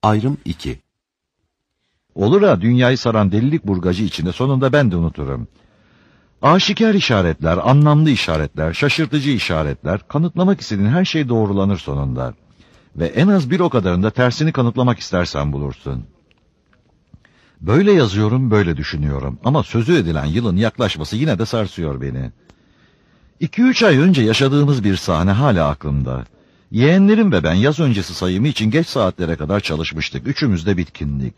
Ayrım 2. Olur ha, dünyayı saran delilik burgacı içinde sonunda ben de unuturum. Aşikar işaretler, anlamlı işaretler, şaşırtıcı işaretler, kanıtlamak istediğin her şey doğrulanır sonunda. Ve en az bir o kadarında tersini kanıtlamak istersen bulursun. Böyle yazıyorum, böyle düşünüyorum ama sözü edilen yılın yaklaşması yine de sarsıyor beni. 2-3 ay önce yaşadığımız bir sahne hala aklımda. Yeğenlerim ve ben yaz öncesi sayımı için geç saatlere kadar çalışmıştık. Üçümüz de bitkindik.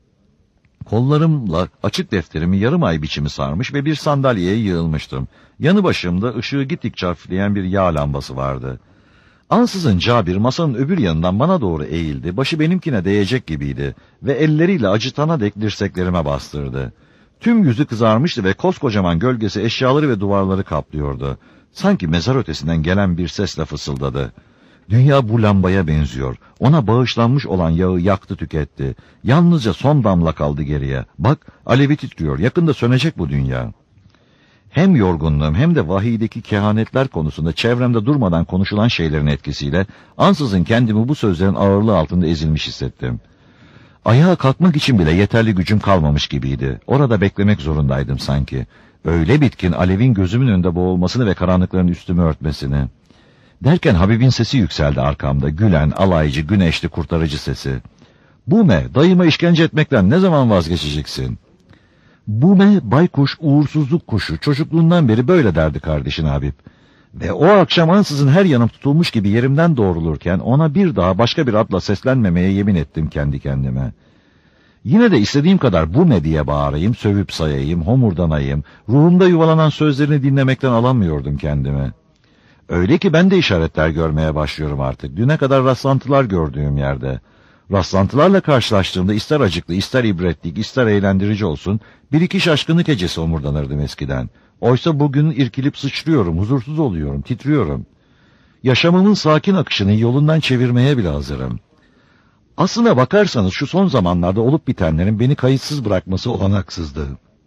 Kollarımla açık defterimi yarım ay biçimi sarmış ve bir sandalyeye yığılmıştım. Yanı başımda ışığı gittikçe hafifleyen bir yağ lambası vardı. Ansızın Cabir masanın öbür yanından bana doğru eğildi. Başı benimkine değecek gibiydi ve elleriyle acıtana dek dirseklerime bastırdı. Tüm yüzü kızarmıştı ve koskocaman gölgesi eşyaları ve duvarları kaplıyordu. Sanki mezar ötesinden gelen bir sesle fısıldadı. Dünya bu lambaya benziyor. Ona bağışlanmış olan yağı yaktı tüketti. Yalnızca son damla kaldı geriye. Bak, alevi titriyor. Yakında sönecek bu dünya. Hem yorgunluğum hem de vahiydeki kehanetler konusunda çevremde durmadan konuşulan şeylerin etkisiyle ansızın kendimi bu sözlerin ağırlığı altında ezilmiş hissettim. Ayağa kalkmak için bile yeterli gücüm kalmamış gibiydi. Orada beklemek zorundaydım sanki. Öyle bitkin alevin gözümün önünde boğulmasını ve karanlıkların üstümü örtmesini. Derken Habib'in sesi yükseldi arkamda. Gülen, alaycı, güneşli, kurtarıcı sesi. "Bume, dayıma işkence etmekten ne zaman vazgeçeceksin?" Bume, baykuş, uğursuzluk kuşu. Çocukluğundan beri böyle derdi kardeşin Habib. Ve o akşam ansızın her yanım tutulmuş gibi yerimden doğrulurken ona bir daha başka bir adla seslenmemeye yemin ettim kendi kendime. Yine de istediğim kadar Bume diye bağırayım, sövüp sayayım, homurdanayım. Ruhumda yuvalanan sözlerini dinlemekten alamıyordum kendime. Öyle ki ben de işaretler görmeye başlıyorum artık. Düne kadar rastlantılar gördüğüm yerde. Rastlantılarla karşılaştığımda ister acıklı, ister ibretlik, ister eğlendirici olsun, bir iki şaşkınlık hecesi omurdanırdım eskiden. Oysa bugün irkilip sıçrıyorum, huzursuz oluyorum, titriyorum. Yaşamımın sakin akışını yolundan çevirmeye bile hazırım. Aslına bakarsanız şu son zamanlarda olup bitenlerin beni kayıtsız bırakması olanaksızdı.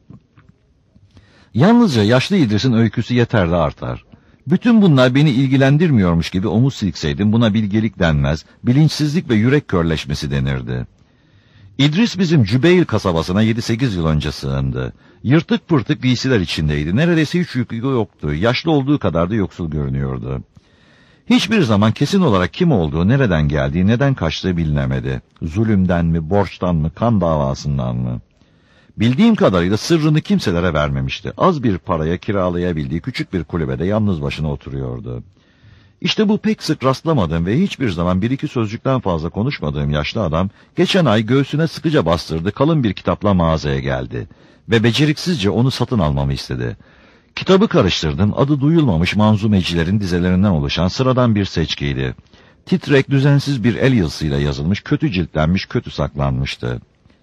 Yalnızca yaşlı İdris'in öyküsü yeter de artar. Bütün bunlar beni ilgilendirmiyormuş gibi omuz silkseydim buna bilgelik denmez, bilinçsizlik ve yürek körleşmesi denirdi. İdris bizim Cübeyl kasabasına 7-8 yıl önce sığındı. Yırtık pırtık giysiler içindeydi, neredeyse hiç yükü yoktu, yaşlı olduğu kadar da yoksul görünüyordu. Hiçbir zaman kesin olarak kim olduğu, nereden geldiği, neden kaçtığı bilinemedi. Zulümden mi, borçtan mı, kan davasından mı? Bildiğim kadarıyla sırrını kimselere vermemişti. Az bir paraya kiralayabildiği küçük bir kulübede yalnız başına oturuyordu. İşte bu pek sık rastlamadığım ve hiçbir zaman bir iki sözcükten fazla konuşmadığım yaşlı adam, geçen ay göğsüne sıkıca bastırdı, kalın bir kitapla mağazaya geldi ve beceriksizce onu satın almamı istedi. Kitabı karıştırdım, adı duyulmamış manzumecilerin dizelerinden oluşan sıradan bir seçkiydi. Titrek, düzensiz bir el yazısıyla yazılmış, kötü ciltlenmiş, kötü saklanmıştı.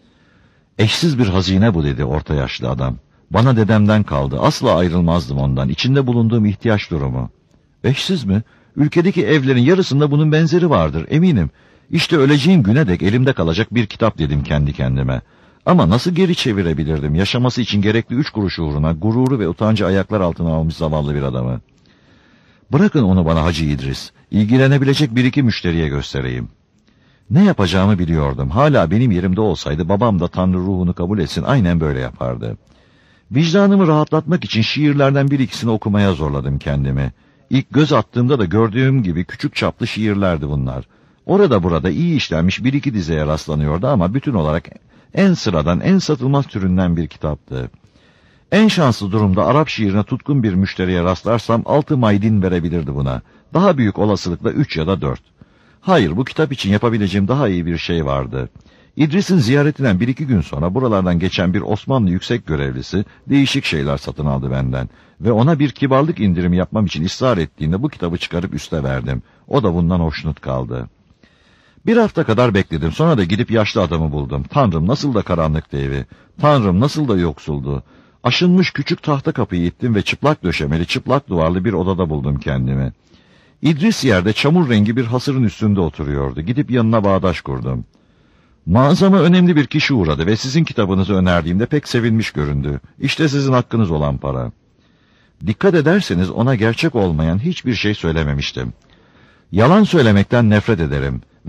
"Eşsiz bir hazine bu," dedi orta yaşlı adam. "Bana dedemden kaldı, asla ayrılmazdım ondan, içinde bulunduğum ihtiyaç durumu." "Eşsiz mi? Ülkedeki evlerin yarısında bunun benzeri vardır, eminim. İşte öleceğim güne dek elimde kalacak bir kitap," dedim kendi kendime. Ama nasıl geri çevirebilirdim yaşaması için gerekli 3 kuruş uğruna gururu ve utancı ayaklar altına almış zavallı bir adamı? "Bırakın onu bana Hacı İdris, ilgilenebilecek bir iki müşteriye göstereyim." Ne yapacağımı biliyordum. Hala benim yerimde olsaydı babam da Tanrı ruhunu kabul etsin aynen böyle yapardı. Vicdanımı rahatlatmak için şiirlerden bir ikisini okumaya zorladım kendimi. İlk göz attığımda da gördüğüm gibi küçük çaplı şiirlerdi bunlar. Orada burada iyi işlenmiş bir iki dizeye rastlanıyordu ama bütün olarak en sıradan, en satılmaz türünden bir kitaptı. En şanslı durumda Arap şiirine tutkun bir müşteriye rastlarsam 6 maydin verebilirdi buna. Daha büyük olasılıkla 3 ya da 4. Hayır, bu kitap için yapabileceğim daha iyi bir şey vardı. İdris'in ziyaretinden 1-2 gün sonra buralardan geçen bir Osmanlı yüksek görevlisi değişik şeyler satın aldı benden. Ve ona bir kibarlık indirimi yapmam için ısrar ettiğinde bu kitabı çıkarıp üste verdim. O da bundan hoşnut kaldı. Bir hafta kadar bekledim, sonra da gidip yaşlı adamı buldum. Tanrım nasıl da karanlıktı evi. Tanrım nasıl da yoksuldu. Aşınmış küçük tahta kapıyı ittim ve çıplak döşemeli, çıplak duvarlı bir odada buldum kendimi. İdris yerde çamur rengi bir hasırın üstünde oturuyordu. Gidip yanına bağdaş kurdum. "Mağazama önemli bir kişi uğradı ve sizin kitabınızı önerdiğimde pek sevinmiş göründü. İşte sizin hakkınız olan para." Dikkat ederseniz ona gerçek olmayan hiçbir şey söylememiştim. Yalan söylemekten nefret ederim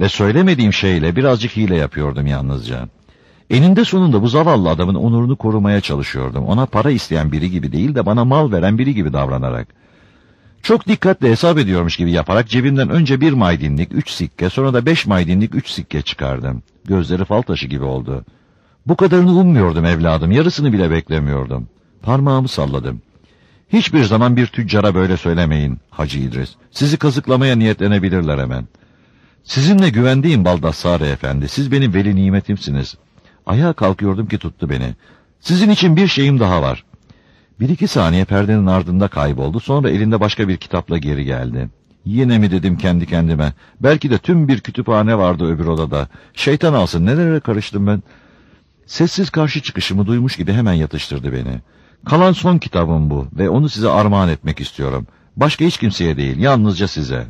Ve söylemediğim şeyle birazcık hile yapıyordum yalnızca. Eninde sonunda bu zavallı adamın onurunu korumaya çalışıyordum. Ona para isteyen biri gibi değil de bana mal veren biri gibi davranarak. Çok dikkatle hesap ediyormuş gibi yaparak cebimden önce 1 maydinlik 3 sikke, sonra da 5 maydinlik 3 sikke çıkardım. Gözleri fal taşı gibi oldu. Bu kadarını ummuyordum evladım, yarısını bile beklemiyordum. Parmağımı salladım. Hiçbir zaman bir tüccara böyle söylemeyin Hacı İdris. Sizi kazıklamaya niyetlenebilirler hemen. Sizinle güvendiğim Baldassare Efendi, siz benim veli nimetimsiniz. Ayağa kalkıyordum ki tuttu beni. Sizin için bir şeyim daha var. 1-2 saniye perdenin ardında kayboldu, sonra elinde başka bir kitapla geri geldi. Yine mi dedim kendi kendime, belki de tüm bir kütüphane vardı öbür odada. Şeytan alsın, nelere karıştım ben. Sessiz karşı çıkışımı duymuş gibi hemen yatıştırdı beni. Kalan son kitabım bu ve onu size armağan etmek istiyorum. Başka hiç kimseye değil, yalnızca size.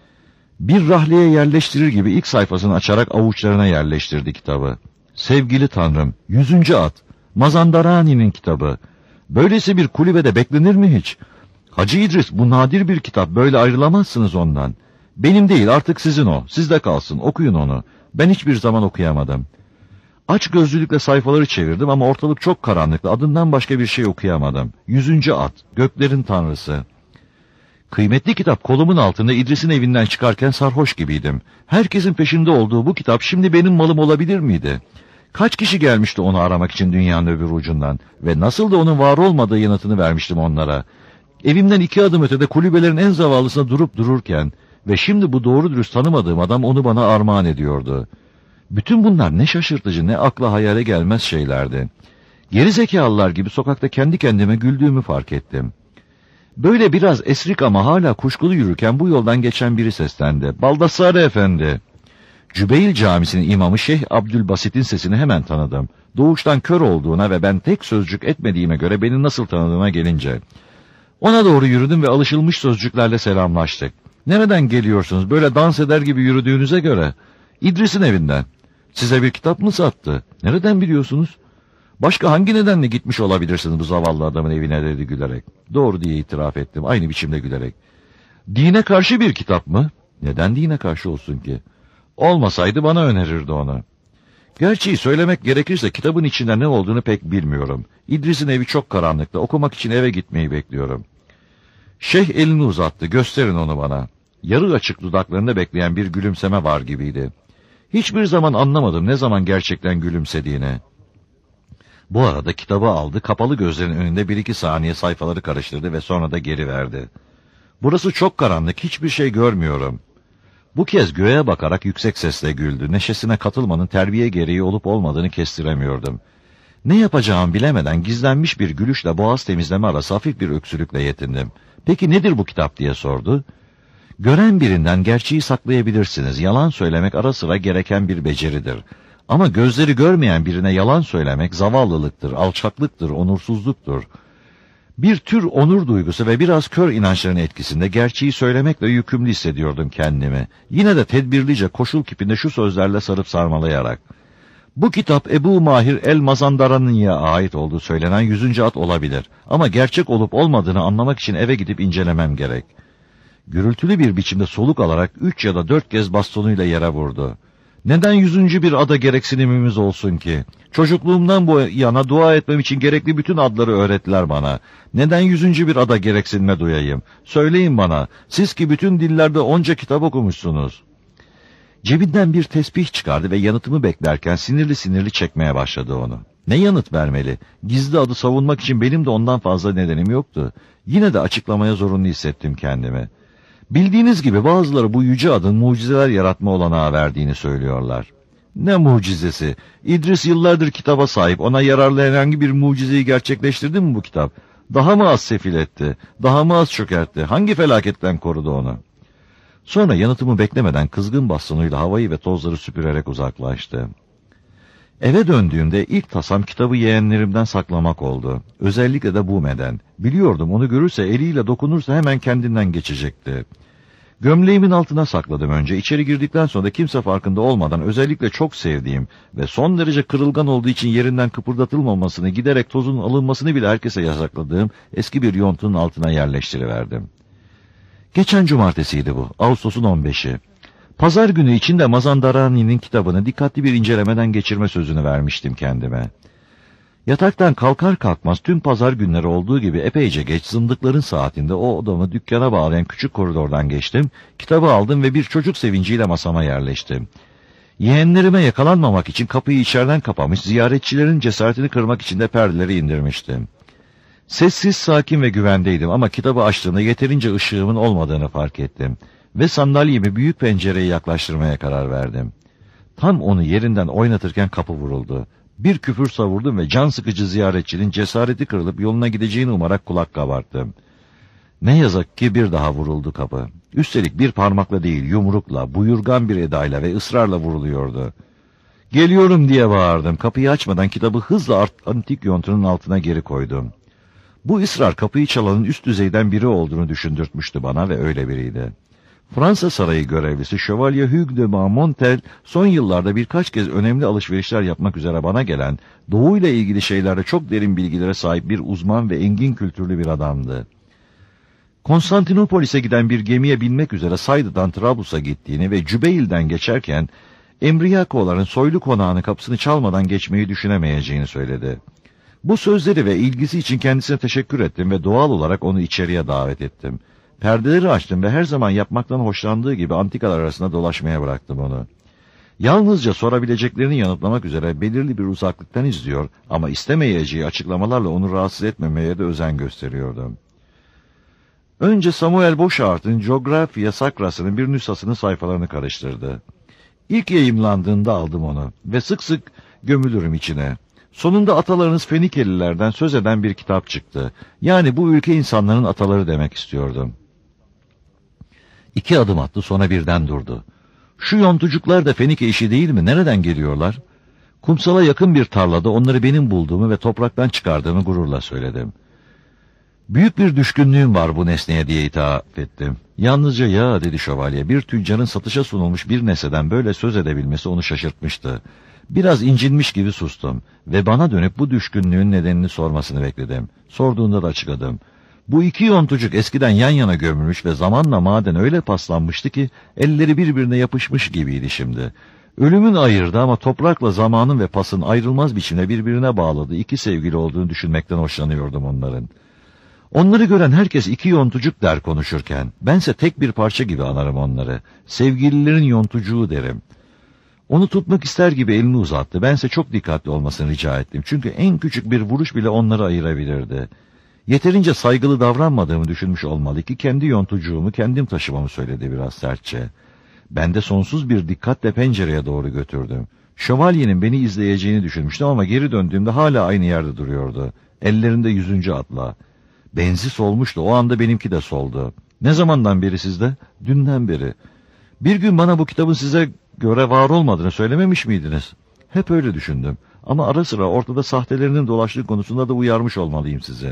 Bir rahleye yerleştirir gibi ilk sayfasını açarak avuçlarına yerleştirdi kitabı. Sevgili Tanrım, 100. at, Mazandarani'nin kitabı. Böylesi bir kulübede beklenir mi hiç? Hacı İdris, bu nadir bir kitap, böyle ayrılamazsınız ondan. Benim değil, artık sizin o, sizde kalsın, okuyun onu. Ben hiçbir zaman okuyamadım. Aç gözlülükle sayfaları çevirdim ama ortalık çok karanlıktı, adından başka bir şey okuyamadım. 100. at, göklerin tanrısı. Kıymetli kitap kolumun altında İdris'in evinden çıkarken sarhoş gibiydim. Herkesin peşinde olduğu bu kitap şimdi benim malım olabilir miydi? Kaç kişi gelmişti onu aramak için dünyanın öbür ucundan ve nasıl da onun var olmadığı yanıtını vermiştim onlara. Evimden 2 adım ötede kulübelerin en zavallısına durup dururken ve şimdi bu doğru dürüst tanımadığım adam onu bana armağan ediyordu. Bütün bunlar ne şaşırtıcı, ne akla hayale gelmez şeylerdi. Gerizekalılar gibi sokakta kendi kendime güldüğümü fark ettim. Böyle biraz esrik ama hala kuşkulu yürürken bu yoldan geçen biri seslendi. Baldassare Efendi. Cübeyl Camisi'nin imamı Şeyh Abdülbasit'in sesini hemen tanıdım. Doğuştan kör olduğuna ve ben tek sözcük etmediğime göre beni nasıl tanıdığına gelince. Ona doğru yürüdüm ve alışılmış sözcüklerle selamlaştık. Nereden geliyorsunuz? Böyle dans eder gibi yürüdüğünüze göre. İdris'in evinden. Size bir kitap mı sattı? Nereden biliyorsunuz? Başka hangi nedenle gitmiş olabilirsiniz bu zavallı adamın evine dedi gülerek. Doğru diye itiraf ettim aynı biçimde gülerek. Dine karşı bir kitap mı? Neden dine karşı olsun ki? Olmasaydı bana önerirdi onu. Gerçeği söylemek gerekirse kitabın içinde ne olduğunu pek bilmiyorum. İdris'in evi çok karanlıkta, okumak için eve gitmeyi bekliyorum. Şeyh elini uzattı, gösterin onu bana. Yarı açık dudaklarında bekleyen bir gülümseme var gibiydi. Hiçbir zaman anlamadım ne zaman gerçekten gülümsediğini. Bu arada kitabı aldı, kapalı gözlerin önünde 1-2 saniye sayfaları karıştırdı ve sonra da geri verdi. Burası çok karanlık, hiçbir şey görmüyorum. Bu kez göğe bakarak yüksek sesle güldü. Neşesine katılmanın terbiye gereği olup olmadığını kestiremiyordum. Ne yapacağımı bilemeden gizlenmiş bir gülüşle boğaz temizleme arası hafif bir öksürükle yetindim. Peki nedir bu kitap diye sordu. Gören birinden gerçeği saklayabilirsiniz. Yalan söylemek ara sıra gereken bir beceridir. Ama gözleri görmeyen birine yalan söylemek zavallılıktır, alçaklıktır, onursuzluktur. Bir tür onur duygusu ve biraz kör inançların etkisinde gerçeği söylemekle yükümlü hissediyordum kendimi. Yine de tedbirlice koşul kipinde şu sözlerle sarıp sarmalayarak. Bu kitap Ebu Mahir el-Mazandarani'ye ait olduğu söylenen 100. at olabilir. Ama gerçek olup olmadığını anlamak için eve gidip incelemem gerek. Gürültülü bir biçimde soluk alarak 3 ya da 4 kez bastonuyla yere vurdu. Neden 100. bir ada gereksinimimiz olsun ki? Çocukluğumdan bu yana dua etmem için gerekli bütün adları öğrettiler bana. Neden 100. bir ada gereksinme duyayım? Söyleyin bana, siz ki bütün dillerde onca kitap okumuşsunuz. Cebinden bir tesbih çıkardı ve yanıtımı beklerken sinirli sinirli çekmeye başladı onu. Ne yanıt vermeli? Gizli adı savunmak için benim de ondan fazla nedenim yoktu. Yine de açıklamaya zorunlu hissettim kendimi. Bildiğiniz gibi bazıları bu yüce adın mucizeler yaratma olanağı verdiğini söylüyorlar. Ne mucizesi? İdris yıllardır kitaba sahip, ona yararlı herhangi bir mucizeyi gerçekleştirdi mi bu kitap? Daha mı az sefil etti? Daha mı az çökertti? Hangi felaketten korudu onu? Sonra yanıtımı beklemeden kızgın bastonuyla havayı ve tozları süpürerek uzaklaştı. Eve döndüğümde ilk tasam kitabı yeğenlerimden saklamak oldu. Özellikle de Bume'den. Biliyordum onu görürse eliyle dokunursa hemen kendinden geçecekti. Gömleğimin altına sakladım önce. İçeri girdikten sonra da kimse farkında olmadan özellikle çok sevdiğim ve son derece kırılgan olduğu için yerinden kıpırdatılmamasını, giderek tozun alınmasını bile herkese yasakladığım eski bir yontunun altına yerleştiriverdim. Geçen cumartesiydi bu, Ağustos'un 15'i. Pazar günü içinde Mazandarani'nin kitabını dikkatli bir incelemeden geçirme sözünü vermiştim kendime. Yataktan kalkar kalkmaz tüm pazar günleri olduğu gibi epeyce geç zındıkların saatinde o odamı dükkana bağlayan küçük koridordan geçtim, kitabı aldım ve bir çocuk sevinciyle masama yerleştim. Yeğenlerime yakalanmamak için kapıyı içeriden kapamış, ziyaretçilerin cesaretini kırmak için de perdeleri indirmiştim. Sessiz, sakin ve güvendeydim ama kitabı açtığımda yeterince ışığımın olmadığını fark ettim. Ve sandalyemi büyük pencereye yaklaştırmaya karar verdim. Tam onu yerinden oynatırken kapı vuruldu. Bir küfür savurdum ve can sıkıcı ziyaretçinin cesareti kırılıp yoluna gideceğini umarak kulak kabarttım. Ne yazık ki bir daha vuruldu kapı. Üstelik bir parmakla değil, yumrukla, buyurgan bir edayla ve ısrarla vuruluyordu. "Geliyorum!" diye bağırdım. Kapıyı açmadan kitabı hızla antik yontunun altına geri koydum. Bu ısrar kapıyı çalanın üst düzeyden biri olduğunu düşündürtmüştü bana ve öyle biriydi. Fransa Sarayı görevlisi Şövalye Hugues de Marmontel son yıllarda birkaç kez önemli alışverişler yapmak üzere bana gelen, Doğu ile ilgili şeylerde çok derin bilgilere sahip bir uzman ve engin kültürlü bir adamdı. Konstantinopolis'e giden bir gemiye binmek üzere Sayda'dan Trablus'a gittiğini ve Cübeil'den geçerken Embriakoğların soylu konağının kapısını çalmadan geçmeyi düşünemeyeceğini söyledi. Bu sözleri ve ilgisi için kendisine teşekkür ettim ve doğal olarak onu içeriye davet ettim. Perdeleri açtım ve her zaman yapmaktan hoşlandığı gibi antikalar arasında dolaşmaya bıraktım onu. Yalnızca sorabileceklerini yanıtlamak üzere belirli bir uzaklıktan izliyor ama istemeyeceği açıklamalarla onu rahatsız etmemeye de özen gösteriyordum. Önce Samuel Bochardt'ın Geografia Sacrası'nın bir nüshasının sayfalarını karıştırdı. İlk yayımlandığında aldım onu ve sık sık gömülürüm içine. Sonunda atalarınız Fenikelilerden söz eden bir kitap çıktı. Yani bu ülke insanların ataları demek istiyordum. 2 adım attı, sonra birden durdu. "Şu yontucuklar da Fenike işi değil mi? Nereden geliyorlar?" Kumsala yakın bir tarlada onları benim bulduğumu ve topraktan çıkardığımı gururla söyledim. "Büyük bir düşkünlüğüm var bu nesneye," diye ithaf ettim. "Yalnızca ya," dedi şövalye, "bir tüccarın satışa sunulmuş bir nesneden böyle söz edebilmesi onu şaşırtmıştı." Biraz incinmiş gibi sustum ve bana dönüp bu düşkünlüğün nedenini sormasını bekledim. Sorduğunda da açıkladım. Bu 2 yontucuk eskiden yan yana gömülmüş ve zamanla maden öyle paslanmıştı ki elleri birbirine yapışmış gibiydi şimdi. Ölümün ayırdı ama toprakla zamanın ve pasın ayrılmaz biçimde birbirine bağladığı 2 sevgili olduğunu düşünmekten hoşlanıyordum onların. Onları gören herkes 2 yontucuk der konuşurken. Bense tek bir parça gibi anarım onları. Sevgililerin yontucuğu derim. Onu tutmak ister gibi elini uzattı. Bense çok dikkatli olmasını rica ettim. Çünkü en küçük bir vuruş bile onları ayırabilirdi. Yeterince saygılı davranmadığımı düşünmüş olmalı ki kendi yontucuğumu kendim taşımamı söyledi biraz sertçe. Ben de sonsuz bir dikkatle pencereye doğru götürdüm. Şövalyenin beni izleyeceğini düşünmüştüm ama geri döndüğümde hala aynı yerde duruyordu. Ellerinde 100. atla. Benzi solmuştu. O anda benimki de soldu. "Ne zamandan beri sizde?" "Dünden beri." "Bir gün bana bu kitabın size göre var olmadığını söylememiş miydiniz?" "Hep öyle düşündüm. Ama ara sıra ortada sahtelerinin dolaştığı konusunda da uyarmış olmalıyım sizi."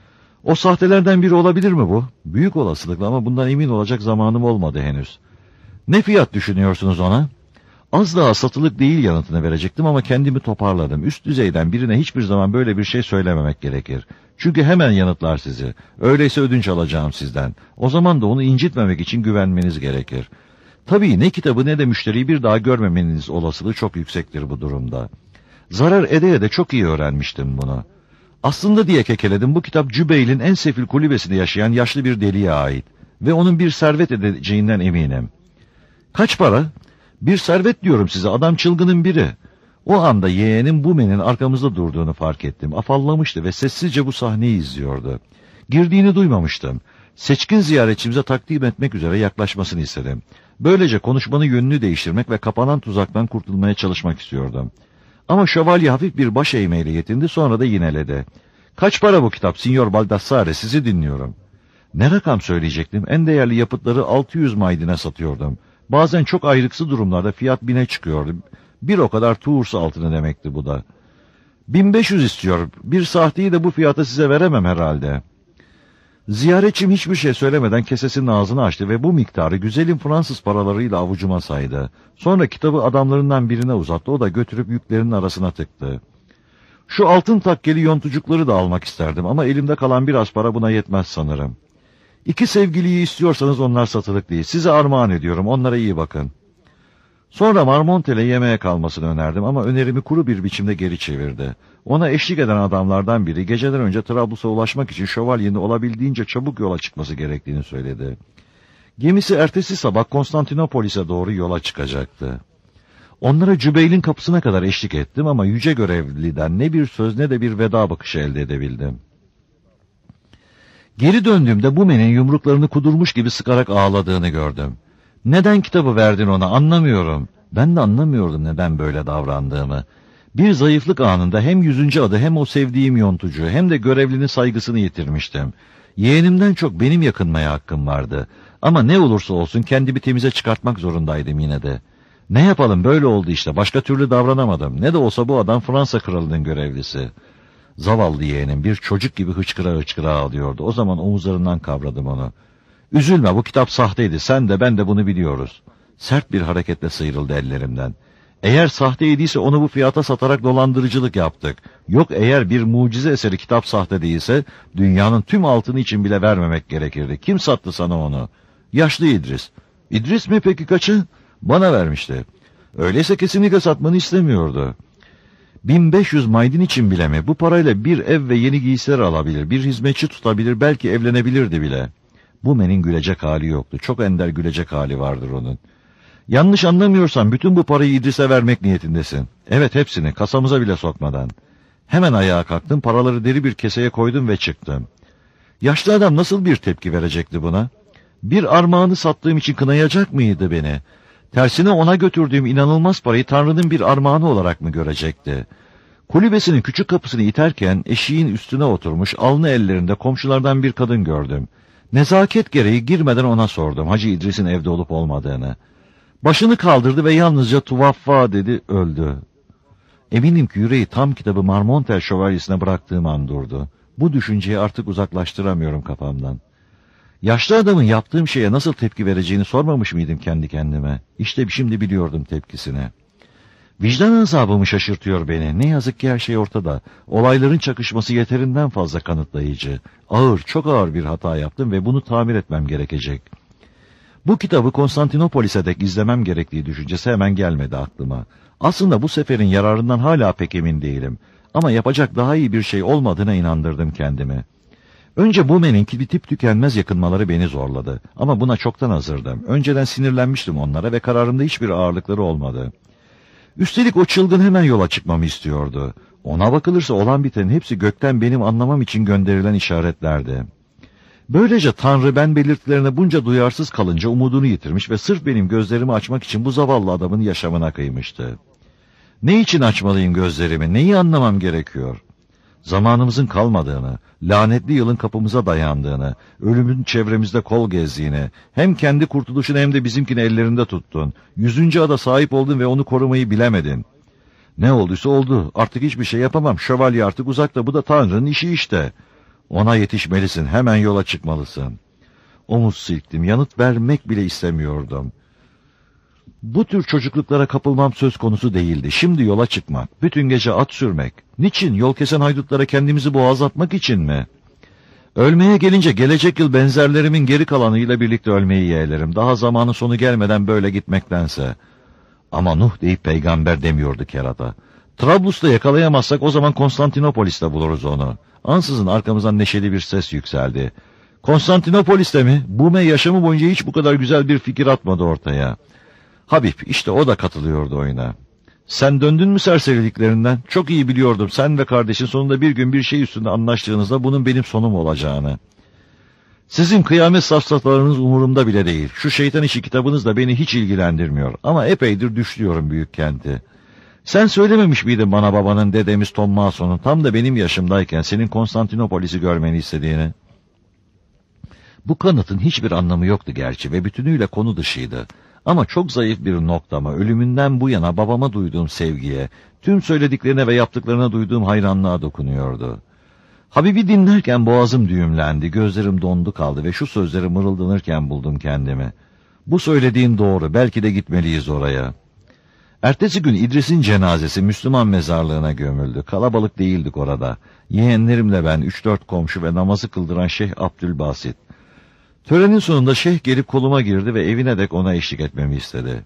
"O sahtelerden biri olabilir mi bu?" "Büyük olasılıkla ama bundan emin olacak zamanım olmadı henüz." "Ne fiyat düşünüyorsunuz ona?" "Az daha satılık değil," yanıtını verecektim ama kendimi toparladım. Üst düzeyden birine hiçbir zaman böyle bir şey söylememek gerekir. Çünkü hemen yanıtlar sizi. "Öyleyse ödünç alacağım sizden." O zaman da onu incitmemek için güvenmeniz gerekir. Tabii ne kitabı ne de müşteriyi bir daha görmemeniz olasılığı çok yüksektir bu durumda. Zarar ede de çok iyi öğrenmiştim bunu. Aslında diye kekeledim, bu kitap Cübeil'in en sefil kulübesinde yaşayan yaşlı bir deliye ait. Ve onun bir servet edeceğinden eminim. "Kaç para?" "Bir servet diyorum size, adam çılgının biri." O anda yeğenim Bumen'in arkamızda durduğunu fark ettim. Afallamıştı ve sessizce bu sahneyi izliyordu. Girdiğini duymamıştım. Seçkin ziyaretçimize takdim etmek üzere yaklaşmasını istedim. Böylece konuşmanın yönünü değiştirmek ve kapanan tuzaktan kurtulmaya çalışmak istiyordum. Ama şövalye hafif bir baş eğmeyle yetindi, sonra da yineledi. "Kaç para bu kitap, Signor Baldassare, sizi dinliyorum." Ne rakam söyleyecektim? En değerli yapıtları 600 maydine satıyordum. Bazen çok ayrıksı durumlarda fiyat 1000'e çıkıyordu. Bir o kadar Tours altını demekti bu da. 1500 istiyor. Bir sahteyi de bu fiyata size veremem herhalde. Ziyaretçim hiçbir şey söylemeden kesesinin ağzını açtı ve bu miktarı güzelim Fransız paralarıyla avucuma saydı. Sonra kitabı adamlarından birine uzattı, o da götürüp yüklerinin arasına tıktı. "Şu altın takkeli yontucukları da almak isterdim ama elimde kalan biraz para buna yetmez sanırım." "2 sevgiliyi istiyorsanız onlar satılık değil. Size armağan ediyorum, onlara iyi bakın." Sonra Marmontel'e yemeğe kalmasını önerdim ama önerimi kuru bir biçimde geri çevirdi. Ona eşlik eden adamlardan biri geceden önce Trablus'a ulaşmak için şövalyenin olabildiğince çabuk yola çıkması gerektiğini söyledi. Gemisi ertesi sabah Konstantinopolis'e doğru yola çıkacaktı. Onlara Cübeyl'in kapısına kadar eşlik ettim ama yüce görevliden ne bir söz ne de bir veda bakışı elde edebildim. Geri döndüğümde Bume'nin yumruklarını kudurmuş gibi sıkarak ağladığını gördüm. Neden kitabı verdin ona anlamıyorum. Ben de anlamıyordum neden böyle davrandığımı. Bir zayıflık anında hem 100. adı hem o sevdiğim yontucu hem de görevlinin saygısını yitirmiştim. Yeğenimden çok benim yakınmaya hakkım vardı. Ama ne olursa olsun kendimi temize çıkartmak zorundaydım yine de. Ne yapalım böyle oldu işte, başka türlü davranamadım. Ne de olsa bu adam Fransa kralının görevlisi. Zavallı yeğenim bir çocuk gibi hıçkıra hıçkıra ağlıyordu. O zaman omuzlarından kavradım onu. Üzülme, bu kitap sahteydi, sen de ben de bunu biliyoruz. Sert bir hareketle sıyrıldı ellerimden. Eğer sahteydiyse onu bu fiyata satarak dolandırıcılık yaptık. Yok eğer bir mucize eseri kitap sahte değilse dünyanın tüm altını için bile vermemek gerekirdi. Kim sattı sana onu? Yaşlı İdris. İdris mi peki, kaçı? Bana vermişti. Öyleyse kesinlikle satmanı istemiyordu. 1500 maydin için bile mi? Bu parayla bir ev ve yeni giysiler alabilir, bir hizmetçi tutabilir, belki evlenebilirdi bile. Bume'nin gülecek hali yoktu. Çok ender gülecek hali vardır onun. Yanlış anlamıyorsan bütün bu parayı İdris'e vermek niyetindesin. Evet, hepsini, kasamıza bile sokmadan. Hemen ayağa kalktım, paraları deri bir keseye koydum ve çıktım. Yaşlı adam nasıl bir tepki verecekti buna? Bir armağanı sattığım için kınayacak mıydı beni? Tersine ona götürdüğüm inanılmaz parayı Tanrı'nın bir armağanı olarak mı görecekti? Kulübesinin küçük kapısını iterken eşiğin üstüne oturmuş alnı ellerinde komşulardan bir kadın gördüm. Nezaket gereği girmeden ona sordum Hacı İdris'in evde olup olmadığını. Başını kaldırdı ve yalnızca tuvaffa dedi, öldü. Eminim ki yüreği tam kitabı Marmontel şövalyesine bıraktığım an durdu. Bu düşünceyi artık uzaklaştıramıyorum kafamdan. Yaşlı adamın yaptığım şeye nasıl tepki vereceğini sormamış mıydım kendi kendime? İşte şimdi biliyordum tepkisini. Vicdan azabımı şaşırtıyor beni. Ne yazık ki her şey ortada. Olayların çakışması yeterinden fazla kanıtlayıcı. Ağır, çok ağır bir hata yaptım ve bunu tamir etmem gerekecek. Bu kitabı Konstantinopolis'e dek izlemem gerektiği düşüncesi hemen gelmedi aklıma. Aslında bu seferin yararından hala pek emin değilim. Ama yapacak daha iyi bir şey olmadığına inandırdım kendimi. Önce Bume'nin bitip tükenmez yakınmaları beni zorladı. Ama buna çoktan hazırdım. Önceden sinirlenmiştim onlara ve kararımda hiçbir ağırlıkları olmadı. Üstelik o çılgın hemen yola çıkmamı istiyordu. Ona bakılırsa olan bitenin hepsi gökten benim anlamam için gönderilen işaretlerdi. Böylece Tanrı ben belirtilerine bunca duyarsız kalınca umudunu yitirmiş ve sırf benim gözlerimi açmak için bu zavallı adamın yaşamına kıymıştı. Ne için açmalıyım gözlerimi, neyi anlamam gerekiyor? Zamanımızın kalmadığını, lanetli yılın kapımıza dayandığını, ölümün çevremizde kol gezdiğini, hem kendi kurtuluşunu hem de bizimkini ellerinde tuttun. 100. ada sahip oldun ve onu korumayı bilemedin. Ne olduysa oldu, artık hiçbir şey yapamam, şövalye artık uzakta, bu da Tanrı'nın işi işte. Ona yetişmelisin, hemen yola çıkmalısın. Omuz silktim, yanıt vermek bile istemiyordum. Bu tür çocukluklara kapılmam söz konusu değildi. Şimdi yola çıkmak, bütün gece at sürmek. Niçin? Yol kesen haydutlara kendimizi boğazlatmak için mi? Ölmeye gelince gelecek yıl benzerlerimin geri kalanıyla birlikte ölmeyi yeğlerim. Daha zamanın sonu gelmeden böyle gitmektense. Ama Nuh deyip peygamber demiyordu kerata. Trablus'ta yakalayamazsak o zaman Konstantinopolis'te buluruz onu. Ansızın arkamızdan neşeli bir ses yükseldi. Konstantinopolis'te mi? Bume yaşamı boyunca hiç bu kadar güzel bir fikir atmadı ortaya. Habib, işte o da katılıyordu oyuna. Sen döndün mü serseriliklerinden? Çok iyi biliyordum sen ve kardeşin sonunda bir gün bir şey üstünde anlaştığınızda bunun benim sonum olacağını. Sizin kıyamet safsatalarınız umurumda bile değil. Şu şeytan işi kitabınız da beni hiç ilgilendirmiyor. Ama epeydir düşlüyorum büyük kenti. Sen söylememiş miydin bana babanın, dedemiz Tommason'un tam da benim yaşımdayken senin Konstantinopolis'i görmeni istediğini? Bu kanıtın hiçbir anlamı yoktu gerçi ve bütünüyle konu dışıydı. Ama çok zayıf bir noktama, ölümünden bu yana babama duyduğum sevgiye, tüm söylediklerine ve yaptıklarına duyduğum hayranlığa dokunuyordu. Habib'i dinlerken boğazım düğümlendi, gözlerim dondu kaldı ve şu sözleri mırıldanırken buldum kendimi. Bu söylediğin doğru, belki de gitmeliyiz oraya. Ertesi gün İdris'in cenazesi Müslüman mezarlığına gömüldü. Kalabalık değildik orada. Yeğenlerimle ben, 3-4 komşu ve namazı kıldıran Şeyh Abdülbasit. Törenin sonunda şeyh gelip koluma girdi ve evine dek ona eşlik etmemi istedi.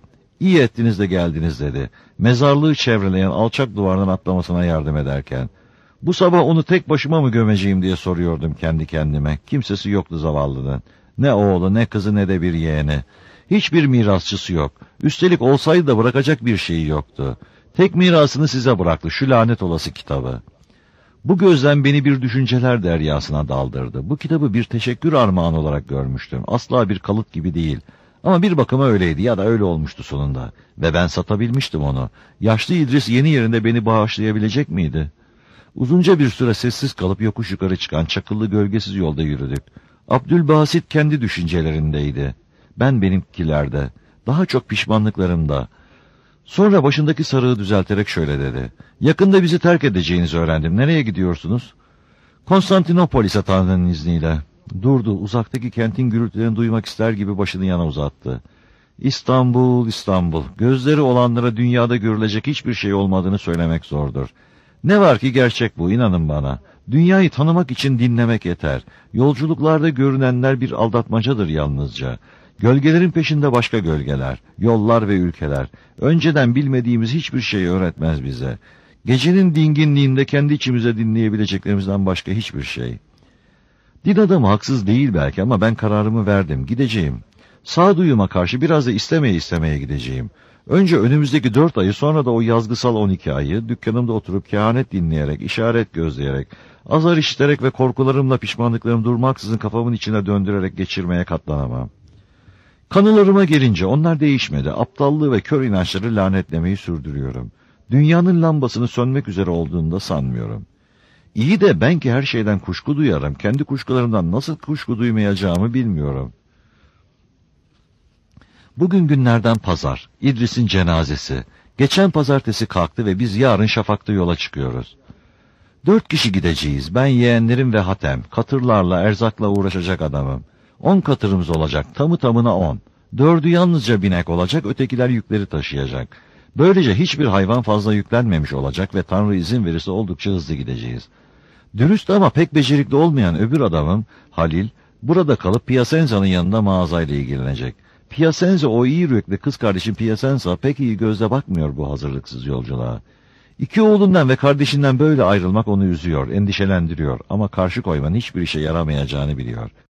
İyi ettiniz de geldiniz dedi. Mezarlığı çevreleyen alçak duvardan atlamasına yardım ederken. Bu sabah onu tek başıma mı gömeceğim diye soruyordum kendi kendime. Kimsesi yoktu zavallının. Ne oğlu, ne kızı, ne de bir yeğeni. Hiçbir mirasçısı yok. Üstelik olsaydı da bırakacak bir şeyi yoktu. Tek mirasını size bıraktı, şu lanet olası kitabı. Bu gözlem beni bir düşünceler deryasına daldırdı. Bu kitabı bir teşekkür armağanı olarak görmüştüm. Asla bir kalıt gibi değil. Ama bir bakıma öyleydi ya da öyle olmuştu sonunda. Ve ben satabilmiştim onu. Yaşlı İdris yeni yerinde beni bağışlayabilecek miydi? Uzunca bir süre sessiz kalıp yokuş yukarı çıkan çakıllı gölgesiz yolda yürüdük. Abdülbasit kendi düşüncelerindeydi. Ben benimkilerde. Daha çok pişmanlıklarımda. Sonra başındaki sarığı düzelterek şöyle dedi. Yakında bizi terk edeceğinizi öğrendim. Nereye gidiyorsunuz? Konstantinopolis'e Tanrı'nın izniyle. Durdu. Uzaktaki kentin gürültülerini duymak ister gibi başını yana uzattı. İstanbul, İstanbul. Gözleri olanlara dünyada görülecek hiçbir şey olmadığını söylemek zordur. Ne var ki gerçek bu, inanın bana. Dünyayı tanımak için dinlemek yeter. Yolculuklarda görünenler bir aldatmacadır yalnızca. Gölgelerin peşinde başka gölgeler, yollar ve ülkeler. Önceden bilmediğimiz hiçbir şey öğretmez bize. Gecenin dinginliğinde kendi içimize dinleyebileceklerimizden başka hiçbir şey. Din adamı haksız değil belki ama ben kararımı verdim, gideceğim. Sağduyuma karşı biraz da istemeye gideceğim. Önce önümüzdeki 4 ayı, sonra da o yazgısal 12 ayı dükkanımda oturup kehanet dinleyerek, işaret gözleyerek, azar işiterek ve korkularımla pişmanlıklarım durmaksızın kafamın içine döndürerek geçirmeye katlanamam. Kanılarıma gelince onlar değişmedi. Aptallığı ve kör inançları lanetlemeyi sürdürüyorum. Dünyanın lambasını sönmek üzere olduğunu da sanmıyorum. İyi de ben ki her şeyden kuşku duyarım. Kendi kuşkularımdan nasıl kuşku duymayacağımı bilmiyorum. Bugün günlerden pazar. İdris'in cenazesi. Geçen pazartesi kalktı ve biz yarın şafakta yola çıkıyoruz. 4 kişi gideceğiz. Ben, yeğenlerim ve Hatem. Katırlarla, erzakla uğraşacak adamım. 10 katırımız olacak. Tamı tamına 10. 4'ü yalnızca binek olacak. Ötekiler yükleri taşıyacak. Böylece hiçbir hayvan fazla yüklenmemiş olacak ve Tanrı izin verirse oldukça hızlı gideceğiz. Dürüst ama pek becerikli olmayan öbür adamım, Halil, burada kalıp Piacenza'nın yanında mağazayla ilgilenecek. Piacenza, o iyi yürekli kız kardeşim Piacenza, pek iyi gözle bakmıyor bu hazırlıksız yolculuğa. 2 oğlundan ve kardeşinden böyle ayrılmak onu üzüyor, endişelendiriyor ama karşı koymanın hiçbir işe yaramayacağını biliyor.